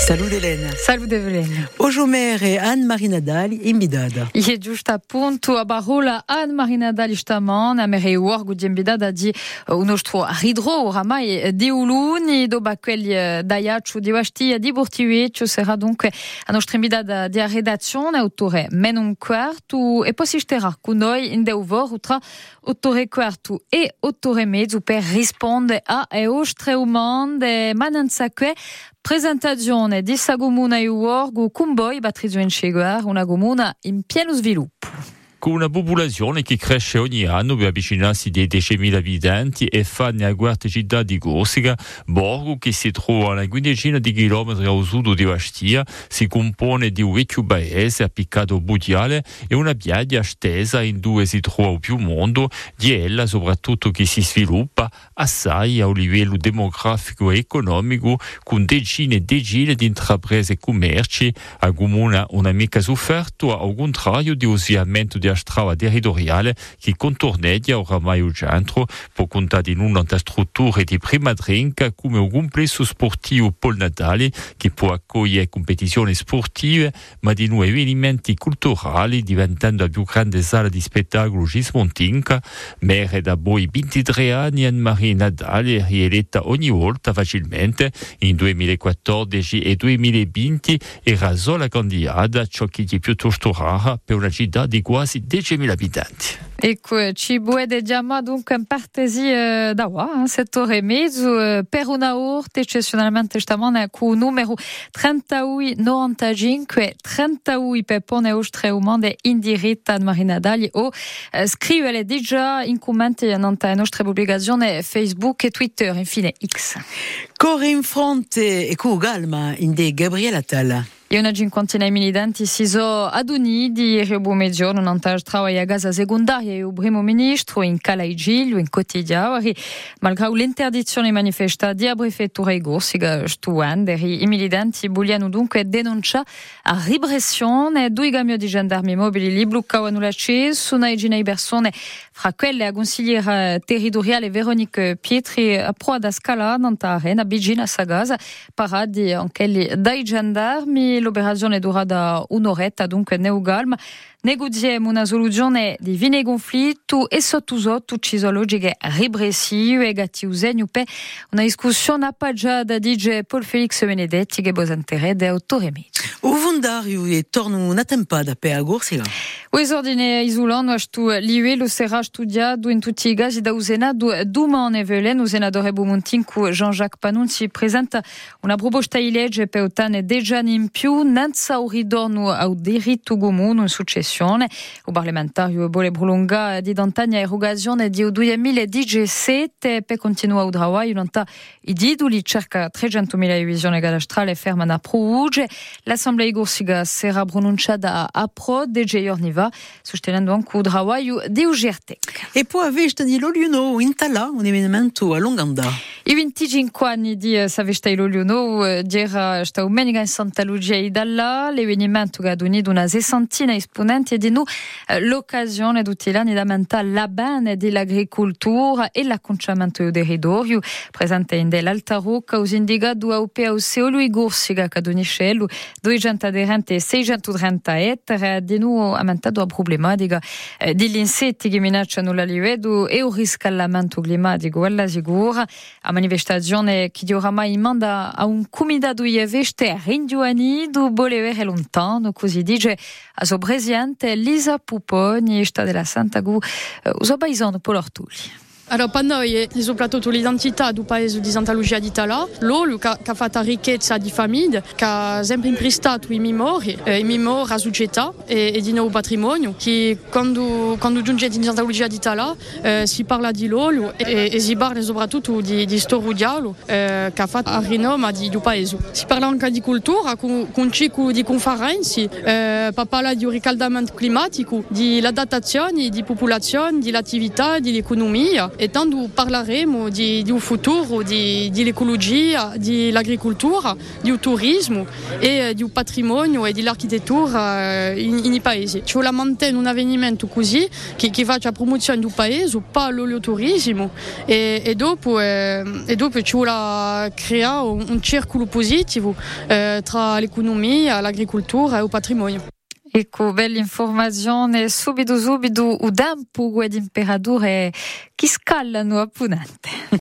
Salut Elena. Salut Evelena. Ojomer e Anne-Marie Nadal imbidada. E giusto appunto a Barola Anne-Marie Nadal istaman a mere uorgu di imbidada di un nostro ridro oramai di uluni dopo quelli daiaccio di Washti di Burtiueccio sarà dunque a nostra imbidada di redazione autore men un quarto e poi si starà con noi in deuvor tra 8:15 e 8:30 per rispondere a vostre domande mananza che presentazione di Sagomuna e Uorgu con voi Patrizio Inceguar, una comuna in pieno sviluppo. Con una popolazione che cresce ogni anno per avvicinarsi dei 10.000 abitanti e fa nella quarta città di Corsica, Borgo, che si trova a una quindicina di chilometri a sud di Bastia, si compone di un vecchio paese appiccato budiale e una piaggia stesa in dove si trova più mondo, di ella soprattutto che si sviluppa assai a un livello demografico e economico con decine e decine di intraprese e commerci. A comune non ha mica sofferto, al contrario di un sviamento di strada territoriale che contorneggia oramai il centro, può contare in una struttura di prima drinca come un complesso sportivo Pol Natale che può accogliere competizioni sportive ma di nuovi avvenimenti culturali, diventando la più grande sala di spettacolo gismontinca. Mere da poi 23 anni Anne-Marie Nadal è rieletta ogni volta facilmente. In 2014 e 2020 era sola candidata, ciò che è piuttosto rara per una città di quasi 10.000 abitanti. Ecco, ci buede già dunque in partesi da 7:30 per una orte eccezionalmente stamane con un numero 3895 38 per pone ostre umande in diretta a Anne-Marie Nadal o scrivere già in commenti nella nostra pubblicazione Facebook e Twitter, infine X. Corre in fronte e con calma in de Gabriele Attal. E una cinquantina di militanti si sono aduniti ieri mezzogiorno non lavora a casa secondaria e il primo ministro in Cala Giglio in quotidiano malgrado l'interdizione manifesta di prefettura e Corsica stuanderi i militanti vogliono dunque denunciare a repressione due camion di gendarmi mobili li bloccavano l'accesso una decina di persone fra quelle a consigliere territoriale Veronique Pietri a proa da scala non arena vicino a Sagasa parati anche dai gendarmi. L'operazione è durata un'oretta, dunque neugalma. Negoziamo una soluzione di vine conflitto e sotto ucciso logiche repressive e usegno per una discussione appoggiata di Paul Felix Benedetti che bosantere da 8:30. O vondario e torno una tempada per Corsica. O esordine isolano stu livello sarà studiato in tutti i casi da Senato domani velen o senatore Bomontinco Jean-Jacques Panunzi presenta una proposta di legge per ottenere 10 anni in più senza un ritorno al diritto comune in successione. Il parlamentario vuole prolungare di d'antagna erogazione di 2017 per continuare il lavoro in i titoli circa 300.000 divisioni cadastrali fermano a Prouge. L'Assemblea di Corsica sarà pronunciata a pro de giorni va, sostenendo anche il lavoro di UGRTEC. E poi a vista di Loliuno in Tala, un evento a Longanda. I 25 anni di Savesta di Loliuno era stato domenica in Santa Lucia e Dalla, l'avvenimento che ha unito una sessantina di esponenti e di noi l'occasione tutti gli anni da aumentare la bene dell'agricoltura e l'acconciamento del territorio. Presente in dell'Alta Rocca, us indicato a UPA Seolo e Corsica che doniscello 200 aderenti e 630 ettari, di nuovo aumentato la problematica degli insetti che minacciano l'alivedo e il riscaldamento climatico alla sicura. A manifestazione che oramai manda a un comitato di veste ringiovanito voleva lontano, così dice a suo presidente Lisa Puponi, sta della Santa Gu, uso paesano per l'Ortuli. Allora, per noi è soprattutto l'identità del paese di Santa Lucia di Tala, l'olio che ha fatto ricchezza di famiglia, che ha sempre imprestato i memori alla società e di nuovo patrimonio, che quando giungete in Santa Lucia di Tala si parla di l'olio e si parla soprattutto di storia dialo che ha fatto il rinome del paese. Si parla anche di cultura, con un ciclo di conferenze, per parlare di riscaldamento climatico, di adattazione di popolazione, dell'attività, dell'economia. e tanto parleremo di futuro, di l'ecologia, dell'agricoltura, del turismo e del patrimonio e dell'architettura in i paesi. Ci vuole mantenere un avvenimento così che faccia promozione del paese, pas l'olioturismo e dopo ci vuole creare un circolo positivo tra l'economia, l'agricoltura e il patrimonio. Ecco, bella informazione, subito, o tempo, guarda imperatore, che scalano appunente.